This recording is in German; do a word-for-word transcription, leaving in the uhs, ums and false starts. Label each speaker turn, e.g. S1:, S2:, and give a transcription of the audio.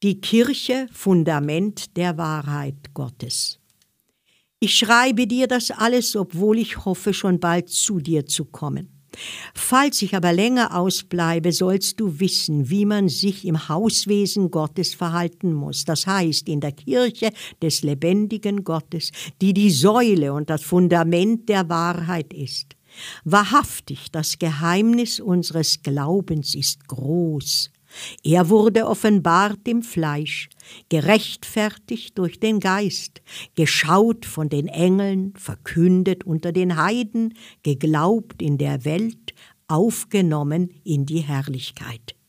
S1: Die Kirche, Fundament der Wahrheit Gottes. Ich schreibe dir das alles, obwohl ich hoffe, schon bald zu dir zu kommen. Falls ich aber länger ausbleibe, sollst du wissen, wie man sich im Hauswesen Gottes verhalten muss, das heißt in der Kirche des lebendigen Gottes, die die Säule und das Fundament der Wahrheit ist. Wahrhaftig, das Geheimnis unseres Glaubens ist groß. Er wurde offenbart im Fleisch, gerechtfertigt durch den Geist, geschaut von den Engeln, verkündet unter den Heiden, geglaubt in der Welt, aufgenommen in die Herrlichkeit.